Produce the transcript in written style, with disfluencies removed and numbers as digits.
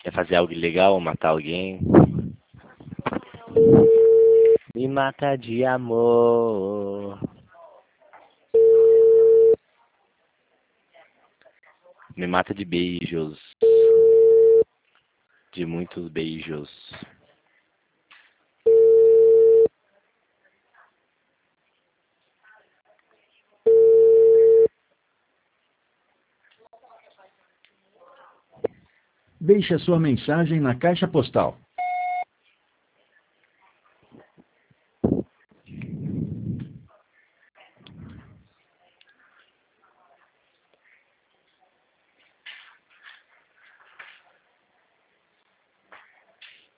Quer fazer algo ilegal, matar alguém? Me mata de amor. Me mata de beijos. De muitos beijos. Deixe a sua mensagem na caixa postal